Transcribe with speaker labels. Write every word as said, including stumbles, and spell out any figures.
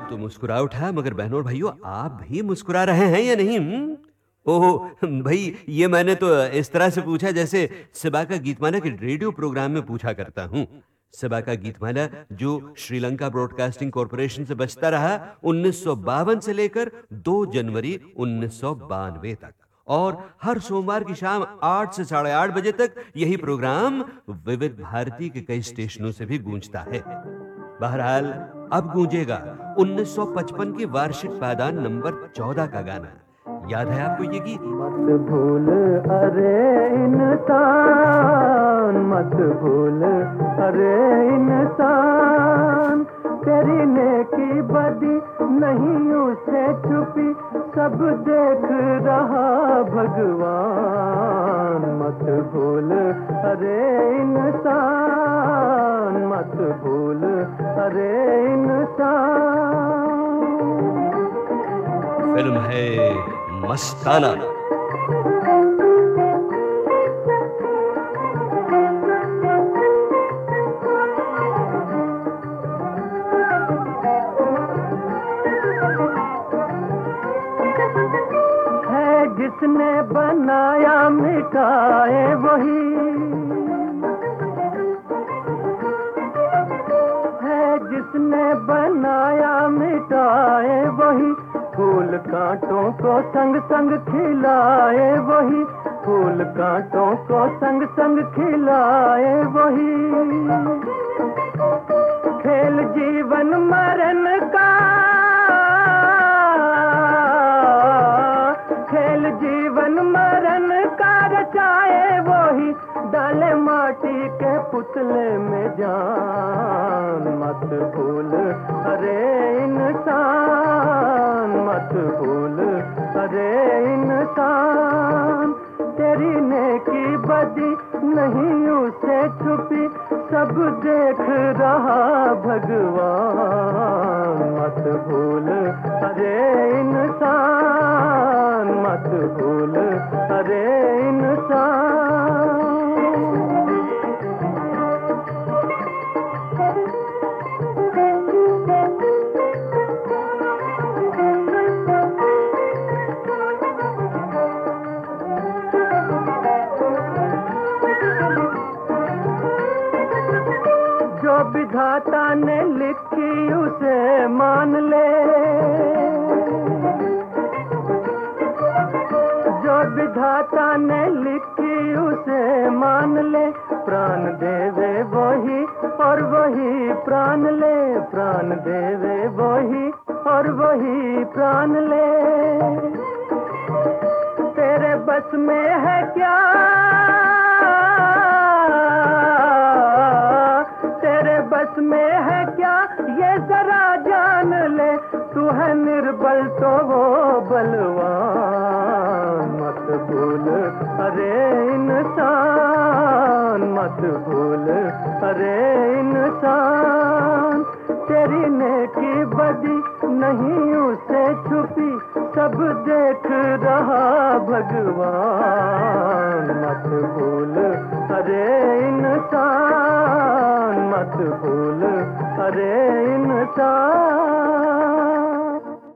Speaker 1: तो मुस्कुरा उठा, मगर बहनों और भाइयों, आप भी मुस्कुरा रहे हैं या नहीं? हुँ? ओह! भई, ये मैंने तो इस तरह से पूछा जैसे सिबा का गीतमाला के रेडियो प्रोग्राम में पूछा करता हूँ। सिबा का गीतमाला जो श्रीलंका ब्रॉडकास्टिंग कॉर्पोरेशन से बजता रहा उन्नीस सौ बावन से लेकर दो जनवरी उन्नीस सौ बानवे तक, और हर सोमवार की शाम आठ से साढ़े आठ बजे तक यही प्रोग्राम विविध भारती के कई स्टेशनों से भी गूंजता है। बहरहाल, अब गूंजेगा उन्नीस सौ पचपन के वार्षिक पायदान नंबर चौदह का गाना। याद है आपको ये गीत?
Speaker 2: मत भूल अरे इंसान, मत भूल अरे इंसान, तेरी नेकी बदी नहीं उसे छुपी, सब देख रहा भगवान। मत भूल अरे इंसान, मत भूल अरे इंसान।
Speaker 1: फिल्म है मस्ताना।
Speaker 2: है जिसने बनाया मिटाए वही, है जिसने बनाया मिटाए वही, फूल कांटों को संग संग खिलाए वही, फूल कांटों को संग संग खिलाए वही। खेल जीवन मरण का, खेल जीवन मरण का रचाए वही, डाले माटी के पुतले में जान। मत भूल अरे इंसान, मत भूल अरे इंसान, तेरी नेकी बदी नहीं उसे छुपी, सब देख रहा भगवान। मत भूल अरे इंसान, मत भूल अरे इंसान। जो विधाता ने लिखी उसे मान ले, जो विधाता ने लिखी उसे मान ले, प्राण देवे वही और वही प्राण ले, प्राण देवे वही और वही प्राण ले। तेरे बस में है क्या, तेरे बस में है क्या ये जरा जान ले, तू है निर्बल तो वो बलवान। मत भूल अरे इंसान, मत भूल अरे इंसान, तेरी नेकी बदी नहीं उसे छुपी, सब देख रहा भगवान। मत भूल अरे इंसान, मत भूल अरे इंसान।